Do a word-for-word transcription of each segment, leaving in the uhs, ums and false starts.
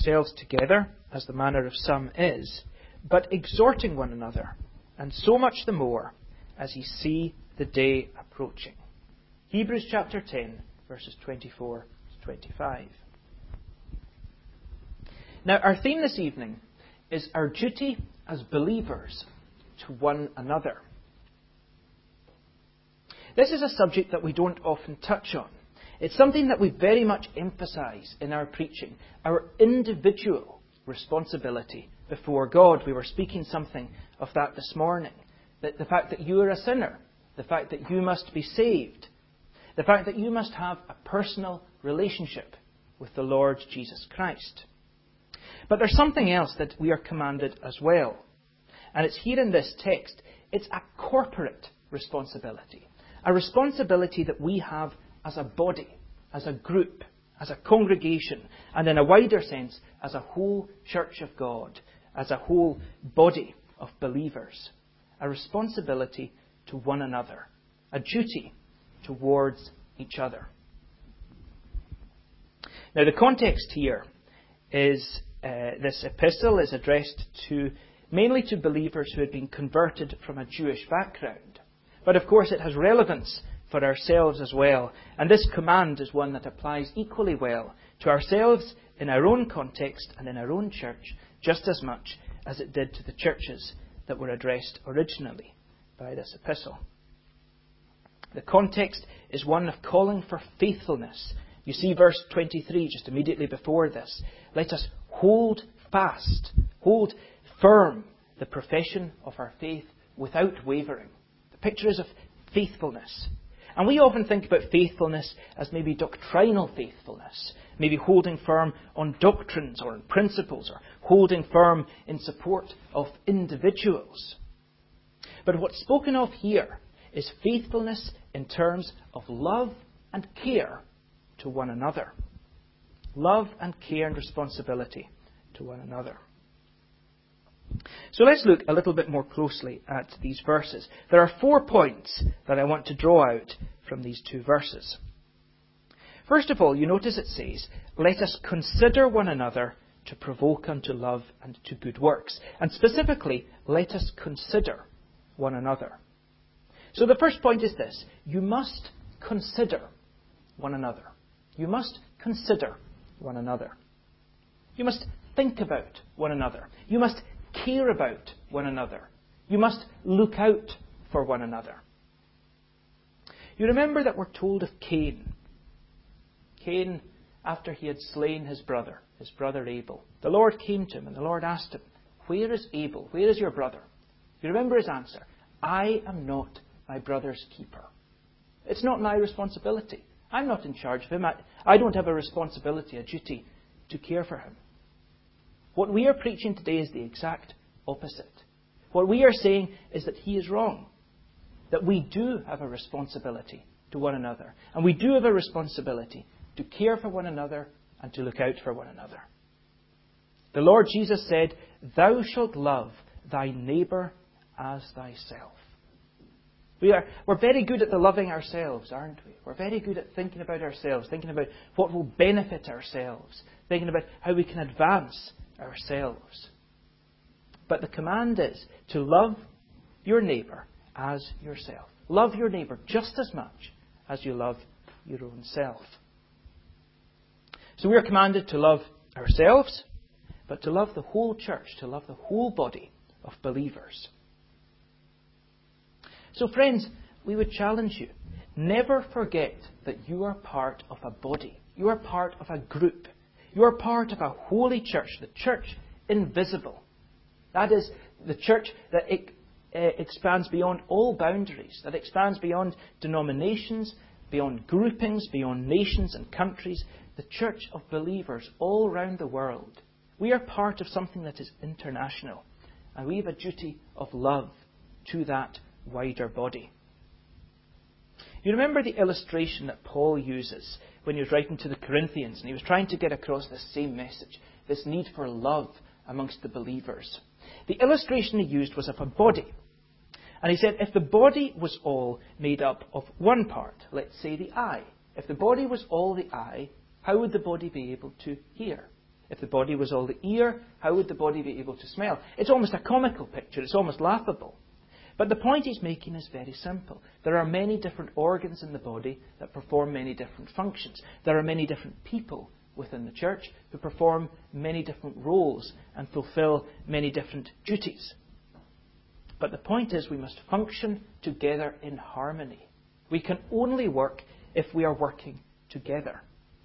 ourselves together, as the manner of some is, but exhorting one another, and so much the more as ye see the day approaching. Hebrews chapter ten, verses twenty-four to twenty-five. Now, our theme this evening is our duty as believers to one another. This is a subject that we don't often touch on. It's something that we very much emphasise in our preaching, our individual responsibility before God. We were speaking something of that this morning. That the fact that you are a sinner, the fact that you must be saved, the fact that you must have a personal relationship with the Lord Jesus Christ. But there's something else that we are commanded as well. And it's here in this text. It's a corporate responsibility. A responsibility that we have as a body, as a group, as a congregation, and in a wider sense, as a whole church of God, as a whole body of believers. A responsibility to one another. A duty towards each other. Now, the context here is uh, this epistle is addressed to mainly to believers who had been converted from a Jewish background. But of course, it has relevance for ourselves as well. And this command is one that applies equally well to ourselves in our own context and in our own church, just as much as it did to the churches that were addressed originally by this epistle. The context is one of calling for faithfulness. You see verse twenty-three just immediately before this. Let us hold fast, hold firm the profession of our faith without wavering. The picture is of faithfulness. And we often think about faithfulness as maybe doctrinal faithfulness, maybe holding firm on doctrines or on principles, or holding firm in support of individuals. But what's spoken of here is faithfulness in terms of love and care to one another. Love and care and responsibility to one another. So let's look a little bit more closely at these verses. There are four points that I want to draw out from these two verses. First of all, you notice it says, let us consider one another to provoke unto love and to good works. And specifically, let us consider one another. So the first point is this. You must consider one another. You must consider one another. You must think about one another. You must care about one another. You must look out for one another. You remember that we're told of Cain. Cain, after he had slain his brother, his brother Abel, the Lord came to him and the Lord asked him, where is Abel? Where is your brother? You remember his answer. I am not my brother's keeper. It's not my responsibility. I'm not in charge of him. I, I don't have a responsibility, a duty to care for him. What we are preaching today is the exact opposite. What we are saying is that he is wrong. That we do have a responsibility to one another. And we do have a responsibility to care for one another and to look out for one another. The Lord Jesus said, thou shalt love thy neighbour as thyself. We are, we're very good at the loving ourselves, aren't we? We're very good at thinking about ourselves, thinking about what will benefit ourselves, thinking about how we can advance ourselves. But the command is to love your neighbour as yourself. Love your neighbour just as much as you love your own self. So we are commanded to love ourselves, but to love the whole church, to love the whole body of believers. So friends, we would challenge you. Never forget that you are part of a body. You are part of a group. You are part of a holy church, the church invisible. That is the church that it, uh, expands beyond all boundaries, that expands beyond denominations, beyond groupings, beyond nations and countries. The church of believers all around the world. We are part of something that is international. And we have a duty of love to that wider body. You remember the illustration that Paul uses when he was writing to the Corinthians, and he was trying to get across this same message, this need for love amongst the believers. The illustration he used was of a body. And he said, if the body was all made up of one part, let's say the eye, if the body was all the eye, how would the body be able to hear? If the body was all the ear, how would the body be able to smell? It's almost a comical picture. It's almost laughable. But the point he's making is very simple. There are many different organs in the body that perform many different functions. There are many different people within the church who perform many different roles and fulfill many different duties. But the point is we must function together in harmony. We can only work if we are working together.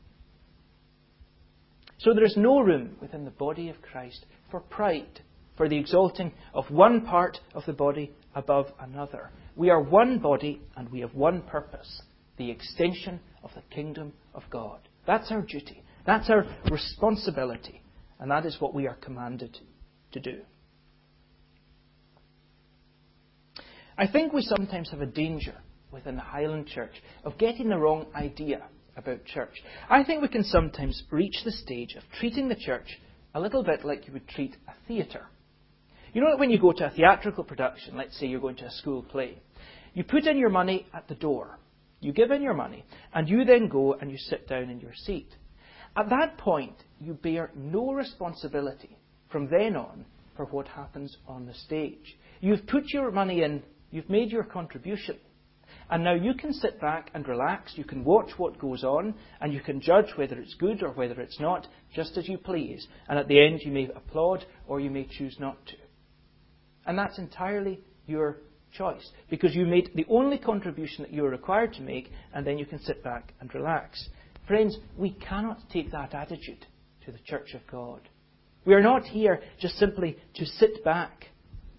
So there is no room within the body of Christ for pride, for the exalting of one part of the body above another. We are one body and we have one purpose, the extension of the kingdom of God. That's our duty. That's our responsibility. And that is what we are commanded to do. I think we sometimes have a danger within the Highland Church of getting the wrong idea about church. I think we can sometimes reach the stage of treating the church a little bit like you would treat a theatre. You know that when you go to a theatrical production, let's say you're going to a school play, you put in your money at the door, you give in your money, and you then go and you sit down in your seat. At that point, you bear no responsibility from then on for what happens on the stage. You've put your money in, you've made your contribution, and now you can sit back and relax, you can watch what goes on, and you can judge whether it's good or whether it's not, just as you please. And at the end you may applaud or you may choose not to. And that's entirely your choice, because you made the only contribution that you are required to make, and then you can sit back and relax. Friends, we cannot take that attitude to the Church of God. We are not here just simply to sit back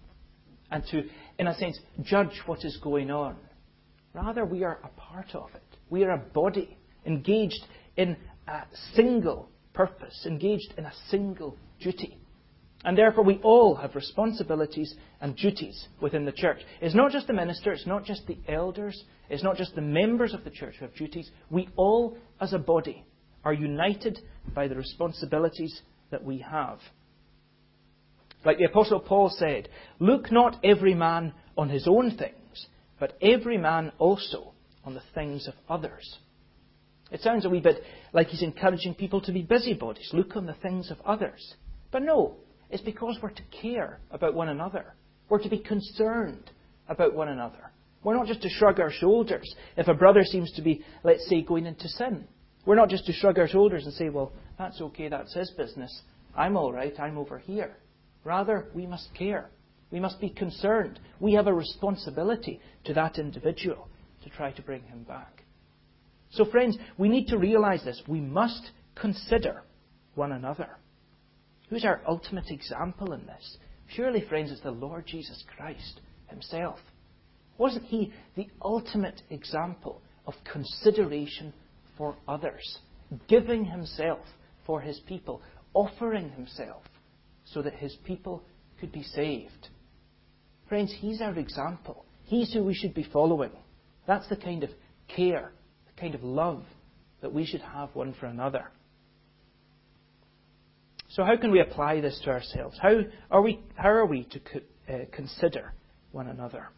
and to, in a sense, judge what is going on. Rather, we are a part of it. We are a body engaged in a single purpose, engaged in a single duty. And therefore, we all have responsibilities and duties within the church. It's not just the minister, it's not just the elders, it's not just the members of the church who have duties. We all, as a body, are united by the responsibilities that we have. Like the Apostle Paul said, "Look not every man on his own things, but every man also on the things of others." It sounds a wee bit like he's encouraging people to be busybodies. Look on the things of others. But no, it's because we're to care about one another. We're to be concerned about one another. We're not just to shrug our shoulders if a brother seems to be, let's say, going into sin. We're not just to shrug our shoulders and say, well, that's okay, that's his business. I'm all right, I'm over here. Rather, we must care. We must be concerned. We have a responsibility to that individual to try to bring him back. So friends, we need to realize this. We must consider one another. Who's our ultimate example in this? Surely, friends, it's the Lord Jesus Christ himself. Wasn't he the ultimate example of consideration for others? Giving himself for his people, offering himself so that his people could be saved. Friends, he's our example. He's who we should be following. That's the kind of care, the kind of love that we should have one for another. So how can we apply this to ourselves? How are we, how are we to uh, consider one another?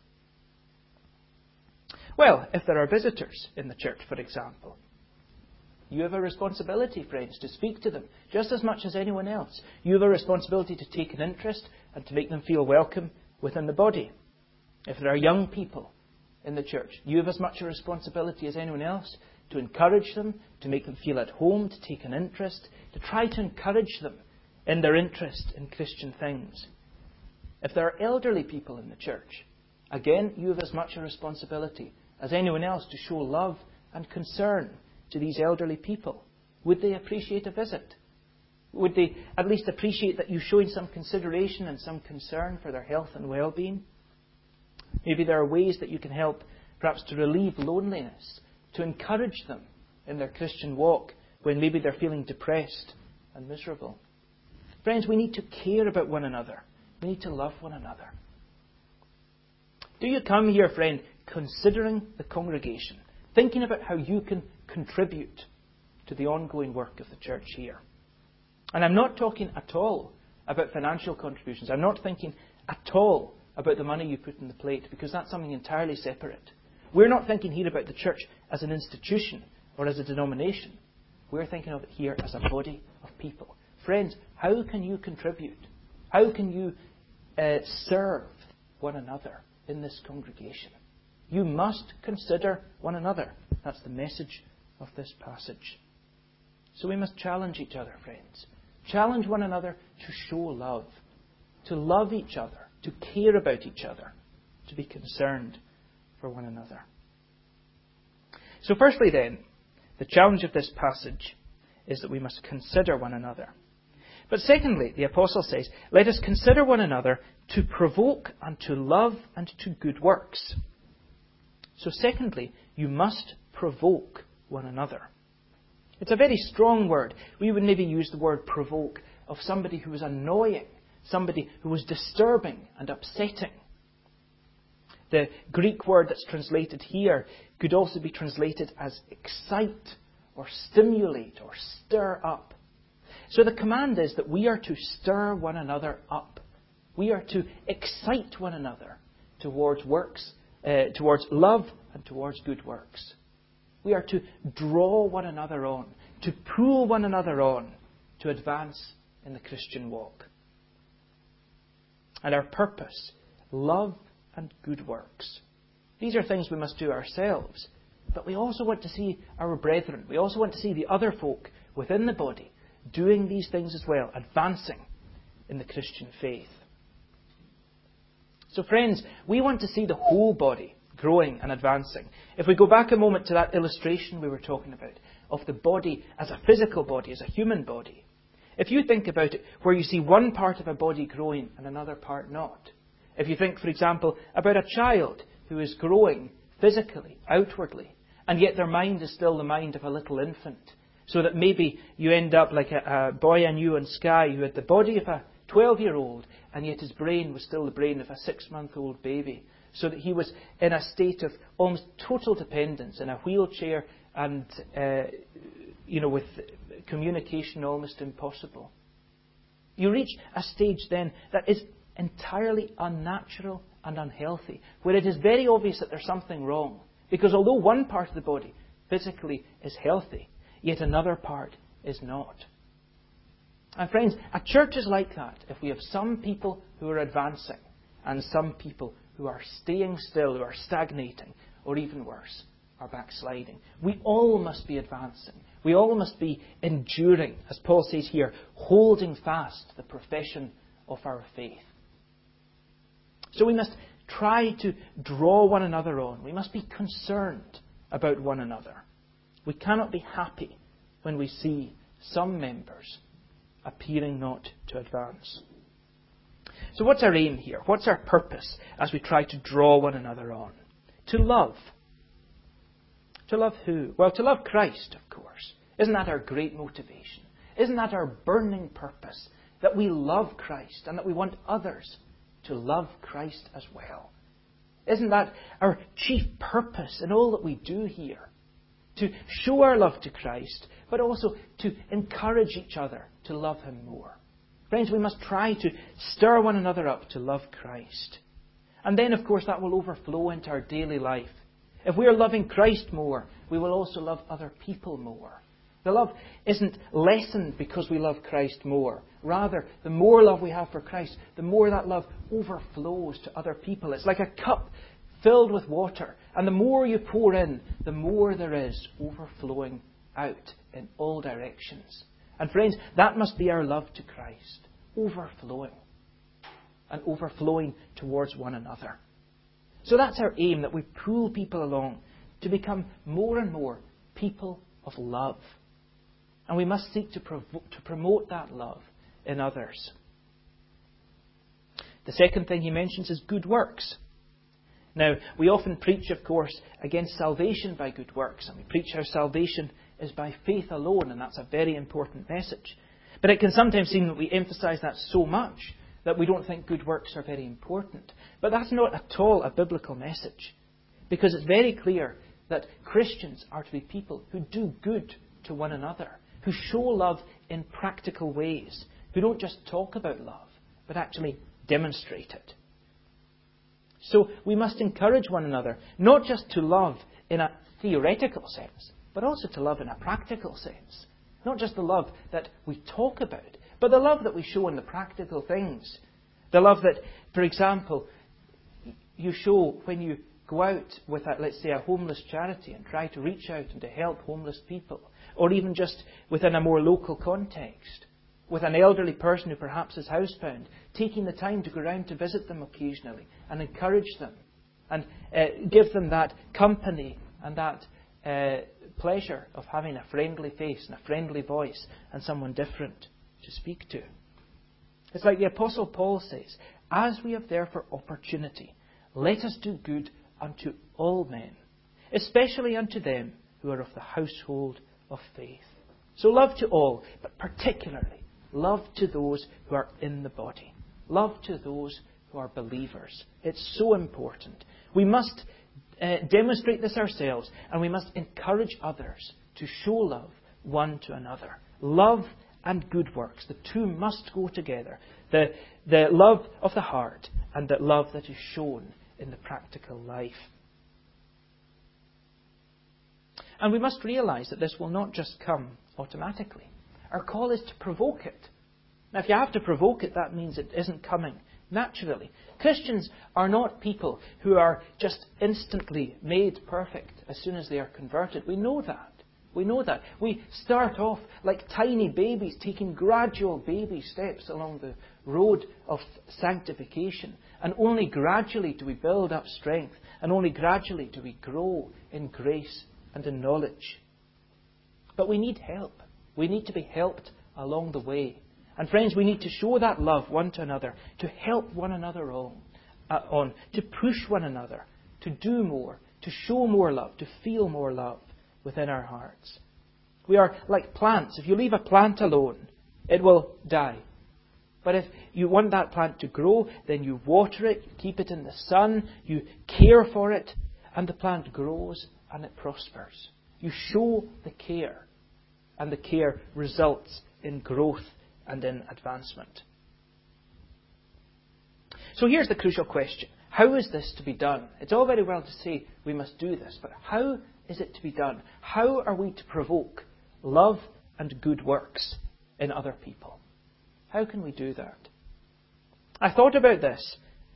Well, if there are visitors in the church, for example, you have a responsibility, friends, to speak to them just as much as anyone else. You have a responsibility to take an interest and to make them feel welcome within the body. If there are young people in the church, you have as much a responsibility as anyone else to encourage them, to make them feel at home, to take an interest, to try to encourage them in their interest in Christian things. If there are elderly people in the church, again, you have as much a responsibility as anyone else to show love and concern to these elderly people. Would they appreciate a visit? Would they at least appreciate that you're showing some consideration and some concern for their health and well-being? Maybe there are ways that you can help, perhaps to relieve loneliness, to encourage them in their Christian walk when maybe they're feeling depressed and miserable. Friends, we need to care about one another. We need to love one another. Do you come here, friend, considering the congregation, thinking about how you can contribute to the ongoing work of the church here? And I'm not talking at all about financial contributions. I'm not thinking at all about the money you put in the plate, because that's something entirely separate. We're not thinking here about the church as an institution or as a denomination. We're thinking of it here as a body of people. Friends, how can you contribute? How can you uh, serve one another in this congregation? You must consider one another. That's the message of this passage. So we must challenge each other, friends. Challenge one another to show love, to love each other, to care about each other, to be concerned for one another. So firstly then, the challenge of this passage is that we must consider one another. But secondly, the apostle says, let us consider one another to provoke unto love and to good works. So secondly, you must provoke one another. It's a very strong word. We would maybe use the word provoke of somebody who was annoying, somebody who was disturbing and upsetting. The Greek word that's translated here could also be translated as excite or stimulate or stir up. So the command is that we are to stir one another up. We are to excite one another towards works, uh, towards love and towards good works. We are to draw one another on, to pull one another on to advance in the Christian walk. And our purpose, love and good works. These are things we must do ourselves. But we also want to see our brethren. We also want to see the other folk within the body doing these things as well, advancing in the Christian faith. So friends, we want to see the whole body growing and advancing. If we go back a moment to that illustration we were talking about, of the body as a physical body, as a human body. If you think about it, where you see one part of a body growing and another part not. If you think, for example, about a child who is growing physically, outwardly, and yet their mind is still the mind of a little infant. So that maybe you end up like a, a boy I knew on Skye who had the body of a twelve-year-old, and yet his brain was still the brain of a six-month-old baby. So that he was in a state of almost total dependence, in a wheelchair, and uh, you know, with communication almost impossible. You reach a stage then that is entirely unnatural and unhealthy, where it is very obvious that there's something wrong. Because although one part of the body physically is healthy, yet another part is not. And friends, a church is like that if we have some people who are advancing and some people who are staying still, who are stagnating, or even worse, are backsliding. We all must be advancing. We all must be enduring, as Paul says here, holding fast the profession of our faith. So we must try to draw one another on. We must be concerned about one another. We cannot be happy when we see some members appearing not to advance. So what's our aim here? What's our purpose as we try to draw one another on? To love. To love who? Well, to love Christ, of course. Isn't that our great motivation? Isn't that our burning purpose? That we love Christ and that we want others to love Christ as well. Isn't that our chief purpose in all that we do here? To show our love to Christ, but also to encourage each other to love Him more. Friends, we must try to stir one another up to love Christ. And then, of course, that will overflow into our daily life. If we are loving Christ more, we will also love other people more. The love isn't lessened because we love Christ more. Rather, the more love we have for Christ, the more that love overflows to other people. It's like a cup filled with water. And the more you pour in, the more there is overflowing out in all directions. And friends, that must be our love to Christ. Overflowing. And overflowing towards one another. So that's our aim, that we pull people along to become more and more people of love. And we must seek to, provo- to promote that love in others. The second thing he mentions is good works. Now, we often preach, of course, against salvation by good works. And we preach how salvation is by faith alone, and that's a very important message. But it can sometimes seem that we emphasize that so much that we don't think good works are very important. But that's not at all a biblical message. Because it's very clear that Christians are to be people who do good to one another, who show love in practical ways, who don't just talk about love, but actually demonstrate it. So we must encourage one another, not just to love in a theoretical sense, but also to love in a practical sense. Not just the love that we talk about, but the love that we show in the practical things. The love that, for example, you show when you go out with, a, let's say, a homeless charity and try to reach out and to help homeless people. Or even just within a more local context, with an elderly person who perhaps is housebound, taking the time to go around to visit them occasionally and encourage them and uh, give them that company and that uh, pleasure of having a friendly face and a friendly voice and someone different to speak to. It's like the Apostle Paul says, as we have therefore opportunity, let us do good unto all men, especially unto them who are of the household of faith. So love to all, but particularly love to those who are in the body. Love to those who are believers. It's so important. We must uh, demonstrate this ourselves, and we must encourage others to show love one to another. Love and good works, the two must go together. The, the love of the heart and the love that is shown in the practical life. And we must realise that this will not just come automatically. Our call is to provoke it. Now, if you have to provoke it, that means it isn't coming naturally. Christians are not people who are just instantly made perfect as soon as they are converted. We know that. We know that. We start off like tiny babies, taking gradual baby steps along the road of sanctification. And only gradually do we build up strength. And only gradually do we grow in grace and in knowledge. But we need help. We need to be helped along the way. And friends, we need to show that love one to another, to help one another on, uh, on, to push one another, to do more, to show more love, to feel more love within our hearts. We are like plants. If you leave a plant alone, it will die. But if you want that plant to grow, then you water it, you keep it in the sun, you care for it, and the plant grows and it prospers. You show the care, and the care results in growth and in advancement. So here's the crucial question. How is this to be done? It's all very well to say we must do this, but how is it to be done? How are we to provoke love and good works in other people? How can we do that? I thought about this,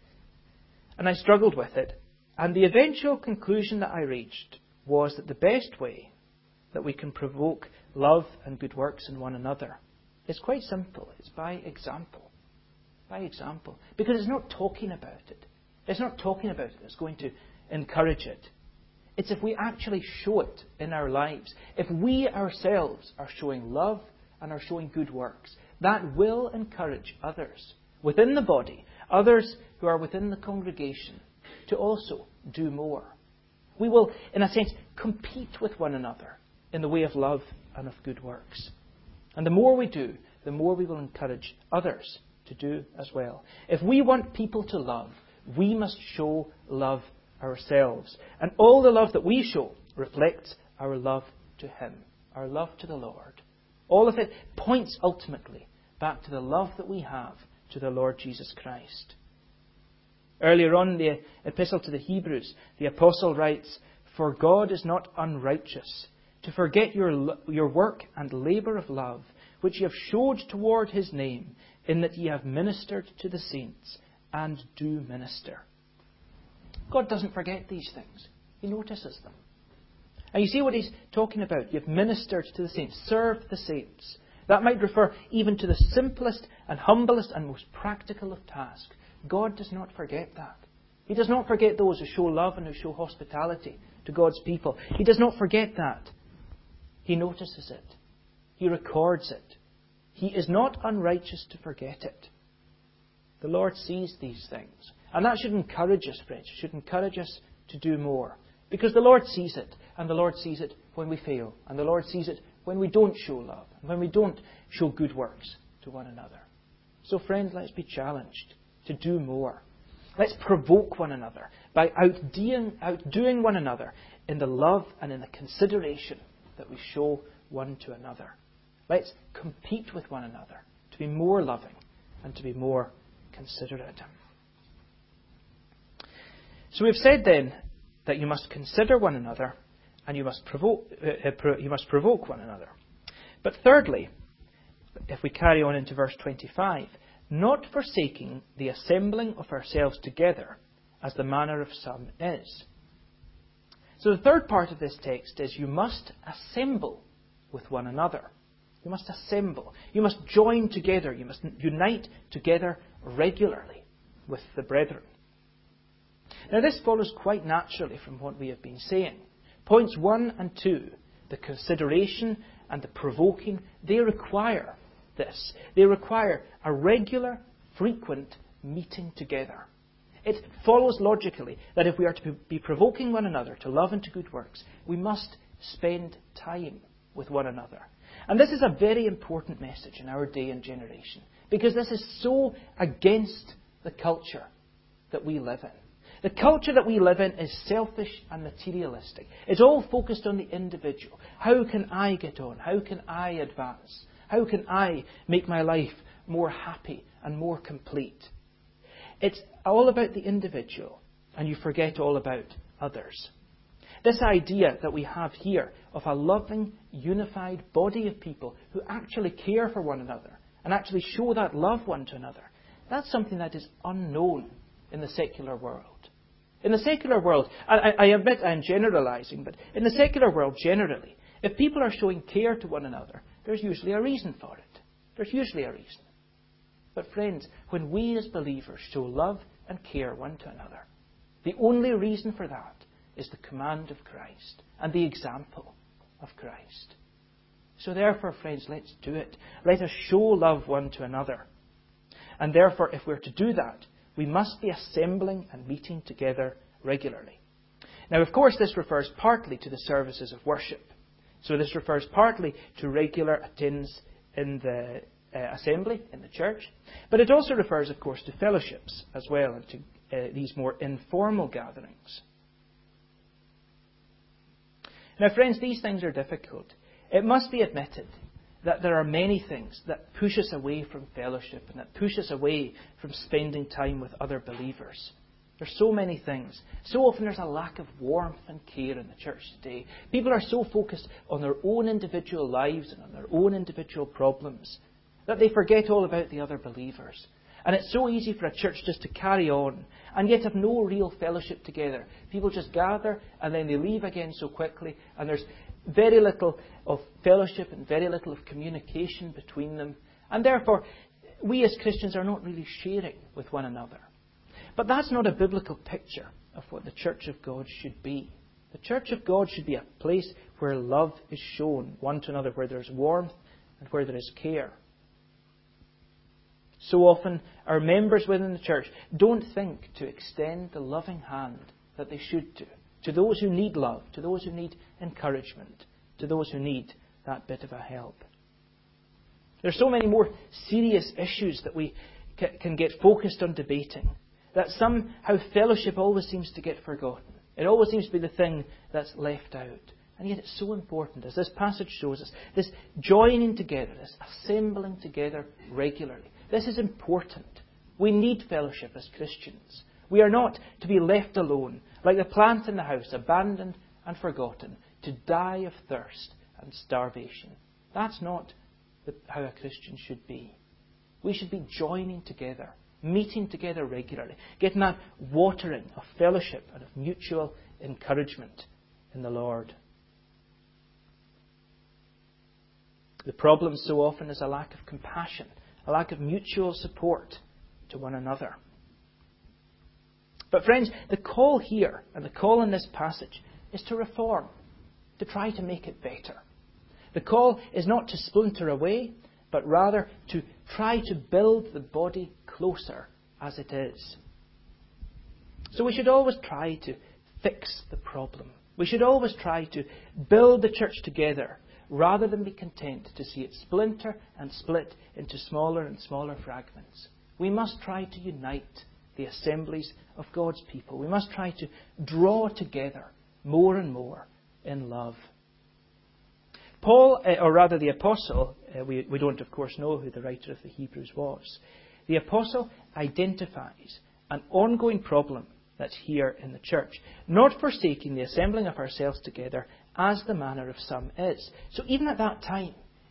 and I struggled with it, and the eventual conclusion that I reached was that the best way that we can provoke love and good works in one another is quite simple. It's by example. By example. Because it's not talking about it. It's not talking about it that's going to encourage it. It's if we actually show it in our lives. If we ourselves are showing love and are showing good works, that will encourage others within the body, others who are within the congregation, to also do more. We will, in a sense, compete with one another in the way of love and of good works. And the more we do, the more we will encourage others to do as well. If we want people to love, we must show love ourselves. And all the love that we show reflects our love to Him, our love to the Lord. All of it points ultimately back to the love that we have to the Lord Jesus Christ. Earlier on in the Epistle to the Hebrews, the Apostle writes, "For God is not unrighteous to forget your, your work and labour of love, which ye have showed toward His name, in that ye have ministered to the saints, and do minister." God doesn't forget these things. He notices them. And you see what He's talking about. You've ministered to the saints. Served the saints. That might refer even to the simplest and humblest and most practical of tasks. God does not forget that. He does not forget those who show love and who show hospitality to God's people. He does not forget that. He notices it. He records it. He is not unrighteous to forget it. The Lord sees these things. And that should encourage us, friends. It should encourage us to do more. Because the Lord sees it. And the Lord sees it when we fail. And the Lord sees it when we don't show love. And when we don't show good works to one another. So, friends, let's be challenged to do more. Let's provoke one another by outdoing, outdoing one another in the love and in the consideration that we show one to another. Let's compete with one another to be more loving and to be more considerate. So we've said then that you must consider one another and you must provoke, uh, pro- you must provoke one another. But thirdly, if we carry on into verse twenty-five, not forsaking the assembling of ourselves together, as the manner of some is. So the third part of this text is you must assemble with one another. You must assemble. You must join together. You must unite together regularly with the brethren. Now this follows quite naturally from what we have been saying. Points one and two, the consideration and the provoking, they require this. They require a regular, frequent meeting together. It follows logically that if we are to be provoking one another to love and to good works, we must spend time with one another. And this is a very important message in our day and generation, because this is so against the culture that we live in. The culture that we live in is selfish and materialistic. It's all focused on the individual. How can I get on? How can I advance? How can I make my life more happy and more complete? It's all about the individual, and you forget all about others. This idea that we have here of a loving, unified body of people who actually care for one another and actually show that love one to another, that's something that is unknown in the secular world. In the secular world, I, I admit I'm generalizing, but in the secular world generally, if people are showing care to one another, there's usually a reason for it. There's usually a reason. But friends, when we as believers show love and care one to another, the only reason for that is the command of Christ and the example of Christ. So therefore, friends, let's do it. Let us show love one to another. And therefore, if we're to do that, we must be assembling and meeting together regularly. Now, of course, this refers partly to the services of worship. So this refers partly to regular attendance in the uh, assembly, in the church. But it also refers, of course, to fellowships as well, and to uh, these more informal gatherings. Now, friends, these things are difficult. It must be admitted that there are many things that push us away from fellowship and that push us away from spending time with other believers. There's so many things. So often there's a lack of warmth and care in the church today. People are so focused on their own individual lives and on their own individual problems that they forget all about the other believers. And it's so easy for a church just to carry on and yet have no real fellowship together. People just gather and then they leave again so quickly, and there's very little of fellowship and very little of communication between them. And therefore, we as Christians are not really sharing with one another. But that's not a biblical picture of what the church of God should be. The church of God should be a place where love is shown one to another, where there's warmth and where there is care. So often, our members within the church don't think to extend the loving hand that they should do to those who need love, to those who need encouragement, to those who need that bit of a help. There's so many more serious issues that we can get focused on debating, that somehow fellowship always seems to get forgotten. It always seems to be the thing that's left out. And yet it's so important, as this passage shows us, this joining together, this assembling together regularly. This is important. We need fellowship as Christians. We are not to be left alone, like the plant in the house, abandoned and forgotten, to die of thirst and starvation. That's not the, how a Christian should be. We should be joining together, meeting together regularly, getting that watering of fellowship and of mutual encouragement in the Lord. The problem so often is a lack of compassion, a lack of mutual support to one another. But friends, the call here, and the call in this passage, is to reform, to try to make it better. The call is not to splinter away, but rather to try to build the body closer as it is. So we should always try to fix the problem. We should always try to build the church together, rather than be content to see it splinter and split into smaller and smaller fragments. We must try to unite the assemblies of God's people. We must try to draw together more and more in love. Paul, or rather the Apostle, we, we don't of course know who the writer of the Hebrews was. The Apostle identifies an ongoing problem that's here in the church, not forsaking the assembling of ourselves together as the manner of some is. So even at that time,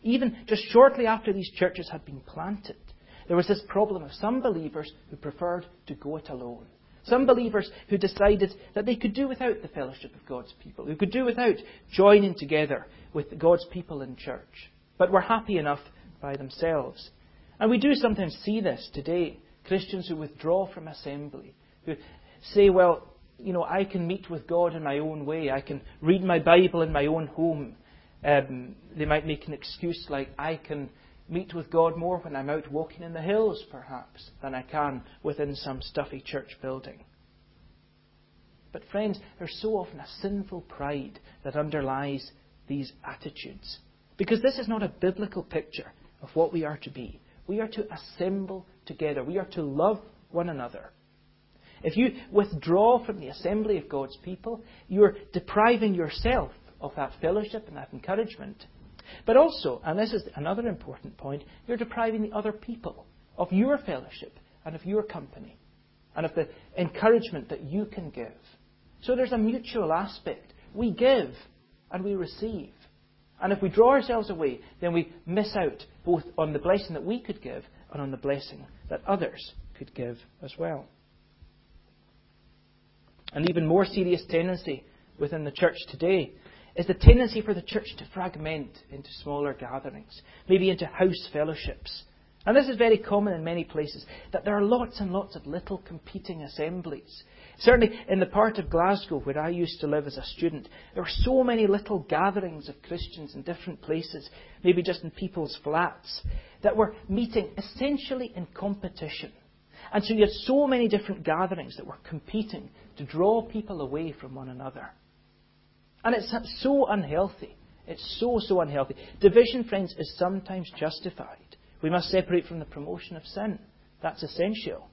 Even just shortly after these churches had been planted, there was this problem of some believers who preferred to go it alone. Some believers who decided that they could do without the fellowship of God's people, who could do without joining together with God's people in church, but were happy enough by themselves. And we do sometimes see this today. Christians who withdraw from assembly, who say, well, you know, I can meet with God in my own way. I can read my Bible in my own home. Um, they might make an excuse like, I can meet with God more when I'm out walking in the hills, perhaps, than I can within some stuffy church building. But friends, there's so often a sinful pride that underlies these attitudes. Because this is not a biblical picture of what we are to be. We are to assemble together. We are to love one another. If you withdraw from the assembly of God's people, you're depriving yourself of that fellowship and that encouragement. But also, and this is another important point, you're depriving the other people of your fellowship and of your company and of the encouragement that you can give. So there's a mutual aspect. We give and we receive. And if we draw ourselves away, then we miss out both on the blessing that we could give and on the blessing that others could give as well. An even more serious tendency within the church today is the tendency for the church to fragment into smaller gatherings, maybe into house fellowships. And this is very common in many places, that there are lots and lots of little competing assemblies. Certainly in the part of Glasgow where I used to live as a student, there were so many little gatherings of Christians in different places, maybe just in people's flats, that were meeting essentially in competition. And so you had so many different gatherings that were competing to draw people away from one another. And it's so unhealthy. It's so, so unhealthy. Division, friends, is sometimes justified. We must separate from the promotion of sin. That's essential.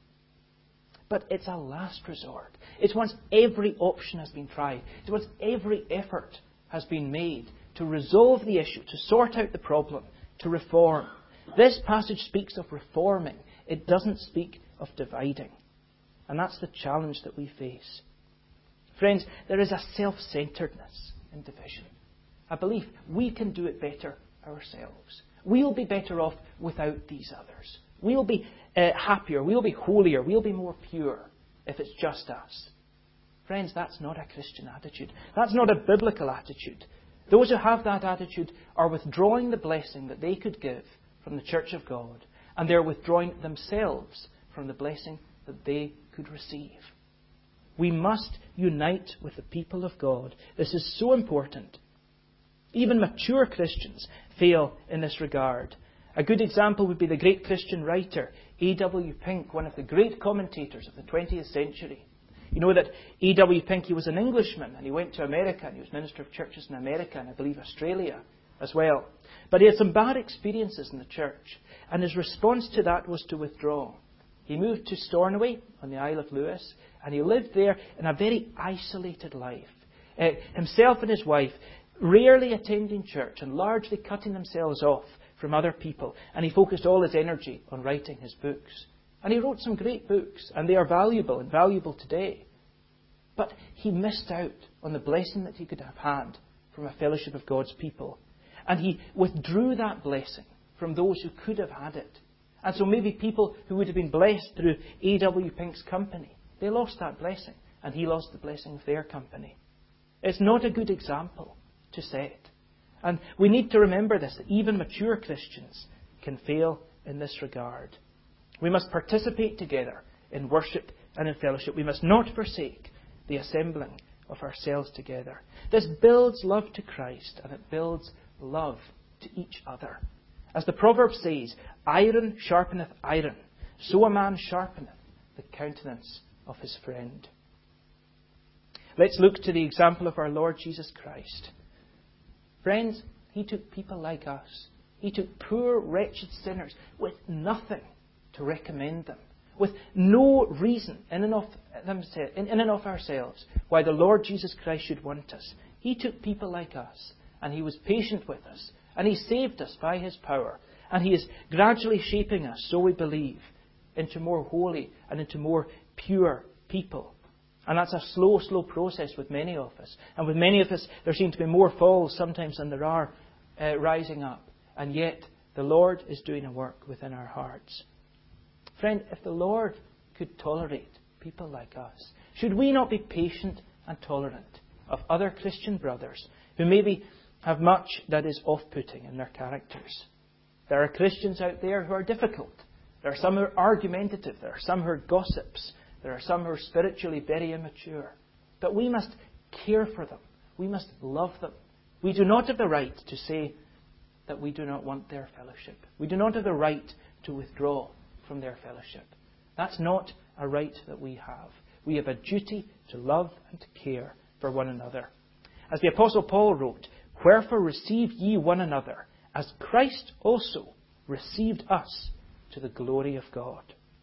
But it's a last resort. It's once every option has been tried. It's once every effort has been made to resolve the issue, to sort out the problem, to reform. This passage speaks of reforming. It doesn't speak of dividing. And that's the challenge that we face. Friends, there is a self-centeredness in division. A belief we can do it better ourselves. We'll be better off without these others. We'll be uh, happier. We'll be holier. We'll be more pure if it's just us. Friends, that's not a Christian attitude. That's not a biblical attitude. Those who have that attitude are withdrawing the blessing that they could give from the church of God, and they're withdrawing themselves from the blessing that they could receive. We must unite with the people of God. This is so important. Even mature Christians fail in this regard. A good example would be the great Christian writer A W Pink, one of the great commentators of the twentieth century. You know that A W Pink, he was an Englishman, and he went to America, and he was minister of churches in America, and I believe Australia as well. But he had some bad experiences in the church, and his response to that was to withdraw. He moved to Stornoway on the Isle of Lewis, and he lived there in a very isolated life. Uh, himself and his wife rarely attending church and largely cutting themselves off from other people. And he focused all his energy on writing his books. And he wrote some great books, and they are valuable and valuable today. But he missed out on the blessing that he could have had from a fellowship of God's people. And he withdrew that blessing from those who could have had it. And so maybe people who would have been blessed through A W Pink's company, they lost that blessing, and he lost the blessing of their company. It's not a good example to set. And we need to remember this, that even mature Christians can fail in this regard. We must participate together in worship and in fellowship. We must not forsake the assembling of ourselves together. This builds love to Christ, and it builds love to each other. As the proverb says, iron sharpeneth iron, so a man sharpeneth the countenance of his friend. Let's look to the example of our Lord Jesus Christ. Friends, he took people like us. He took poor, wretched sinners with nothing to recommend them, with no reason in and of themselves, in and of ourselves why the Lord Jesus Christ should want us. He took people like us, and he was patient with us, and he saved us by his power, and he is gradually shaping us, so we believe, into more holy and into more pure people. And that's a slow, slow process with many of us. And with many of us, there seem to be more falls sometimes than there are uh, rising up. And yet, the Lord is doing a work within our hearts. Friend, if the Lord could tolerate people like us, should we not be patient and tolerant of other Christian brothers who maybe have much that is off-putting in their characters? There are Christians out there who are difficult. There are some who are argumentative. There are some who are gossips. There are some who are spiritually very immature. But we must care for them. We must love them. We do not have the right to say that we do not want their fellowship. We do not have the right to withdraw from their fellowship. That's not a right that we have. We have a duty to love and to care for one another. As the Apostle Paul wrote, "Wherefore receive ye one another, as Christ also received us to the glory of God."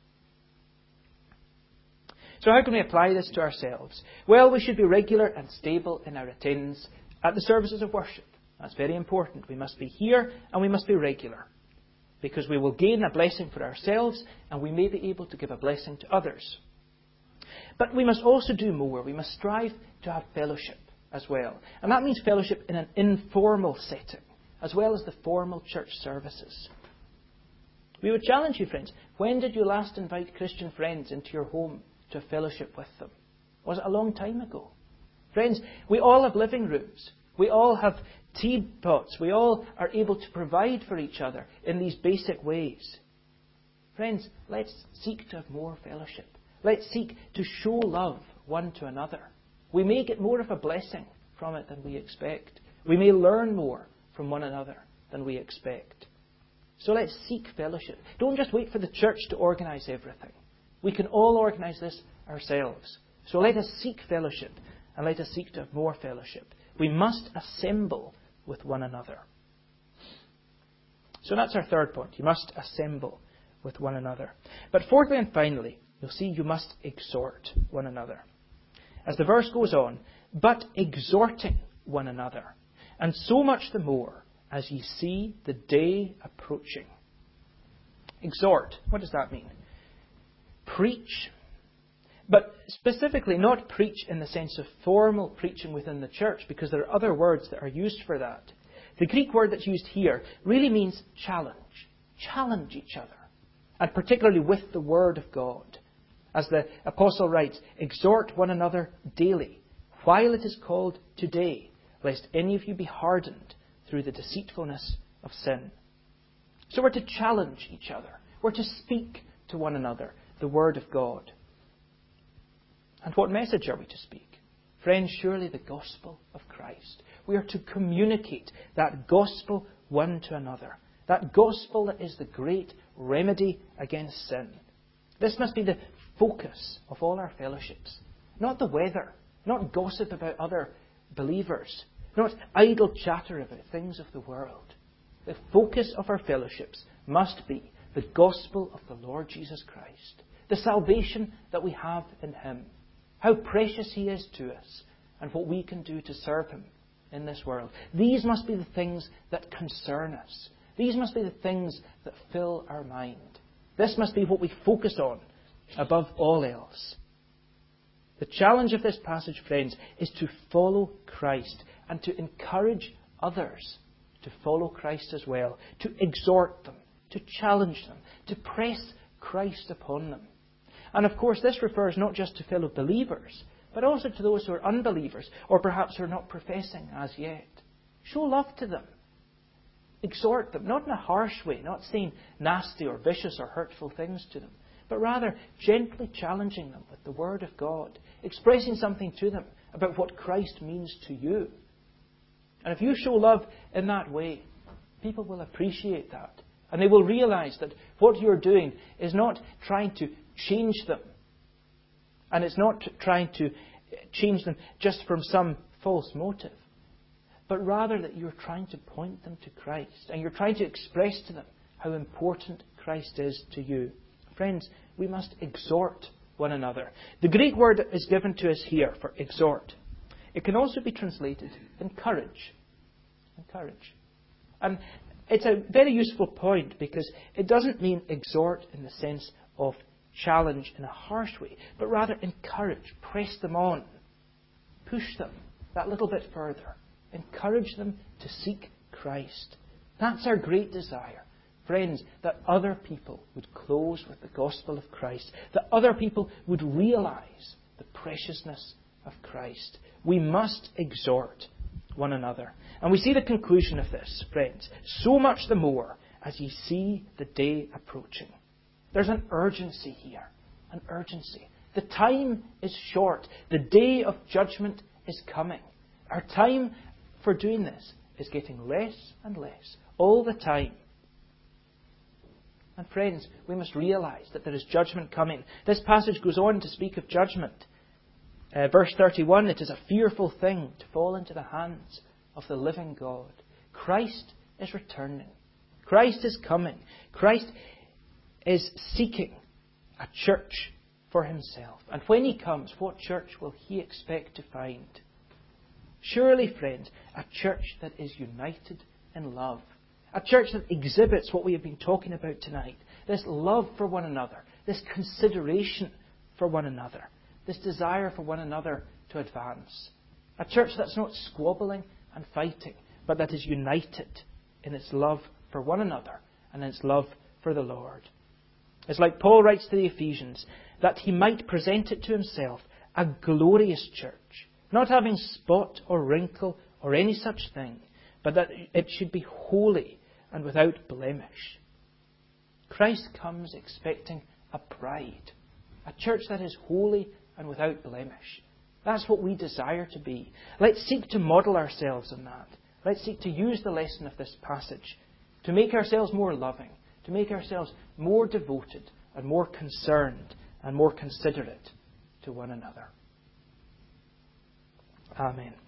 So how can we apply this to ourselves? Well, we should be regular and stable in our attendance at the services of worship. That's very important. We must be here and we must be regular, because we will gain a blessing for ourselves and we may be able to give a blessing to others. But we must also do more. We must strive to have fellowship as well. And that means fellowship in an informal setting, as well as the formal church services. We would challenge you, friends. When did you last invite Christian friends into your home to fellowship with them? Was it a long time ago? Friends, we all have living rooms. We all have teapots. We all are able to provide for each other in these basic ways. Friends, let's seek to have more fellowship. Let's seek to show love one to another. We may get more of a blessing from it than we expect. We may learn more from one another than we expect. So let's seek fellowship. Don't just wait for the church to organise everything. We can all organise this ourselves. So let us seek fellowship, and let us seek to have more fellowship. We must assemble with one another. So that's our third point. You must assemble with one another. But fourthly and finally, you'll see you must exhort one another. As the verse goes on, but exhorting one another, and so much the more as ye see the day approaching. Exhort, what does that mean? Preach. But specifically, not preach in the sense of formal preaching within the church, because there are other words that are used for that. The Greek word that's used here really means challenge. Challenge each other. And particularly with the Word of God. As the Apostle writes, exhort one another daily, while it is called today, lest any of you be hardened through the deceitfulness of sin. So we're to challenge each other. We're to speak to one another the Word of God. And what message are we to speak? Friends, surely the gospel of Christ. We are to communicate that gospel one to another. That gospel that is the great remedy against sin. This must be the focus of all our fellowships. Not the weather. Not gossip about other believers. Not idle chatter about things of the world. The focus of our fellowships must be the gospel of the Lord Jesus Christ. The salvation that we have in Him. How precious He is to us. And what we can do to serve Him in this world. These must be the things that concern us. These must be the things that fill our mind. This must be what we focus on above all else. The challenge of this passage, friends, is to follow Christ and to encourage others to follow Christ as well, to exhort them, to challenge them, to press Christ upon them. And of course, this refers not just to fellow believers, but also to those who are unbelievers, or perhaps who are not professing as yet. Show love to them. Exhort them, not in a harsh way, not saying nasty or vicious or hurtful things to them, but rather gently challenging them with the Word of God, expressing something to them about what Christ means to you. And if you show love in that way, people will appreciate that. And they will realize that what you're doing is not trying to change them. And it's not trying to change them just from some false motive. But rather that you're trying to point them to Christ. And you're trying to express to them how important Christ is to you. Friends, we must exhort one another. The Greek word that is given to us here for exhort, it can also be translated encourage. Encourage. And it's a very useful point because it doesn't mean exhort in the sense of challenge in a harsh way, but rather encourage, press them on, push them that little bit further, encourage them to seek Christ. That's our great desire. Friends, that other people would close with the gospel of Christ, that other people would realize the preciousness of Christ. We must exhort one another. And we see the conclusion of this, friends, so much the more as ye see the day approaching. There's an urgency here, an urgency. The time is short. The day of judgment is coming. Our time for doing this is getting less and less all the time. And friends, we must realize that there is judgment coming. This passage goes on to speak of judgment. Uh, verse thirty-one, it is a fearful thing to fall into the hands of the living God. Christ is returning. Christ is coming. Christ is seeking a church for himself. And when he comes, what church will he expect to find? Surely, friends, a church that is united in love. A church that exhibits what we have been talking about tonight. This love for one another. This consideration for one another. This desire for one another to advance. A church that's not squabbling and fighting, but that is united in its love for one another and in its love for the Lord. It's like Paul writes to the Ephesians, that he might present it to himself a glorious church, not having spot or wrinkle or any such thing, but that it should be holy and without blemish. Christ comes expecting a bride, a church that is holy and without blemish. That's what we desire to be. Let's seek to model ourselves on that. Let's seek to use the lesson of this passage to make ourselves more loving, to make ourselves more devoted and more concerned and more considerate to one another. Amen.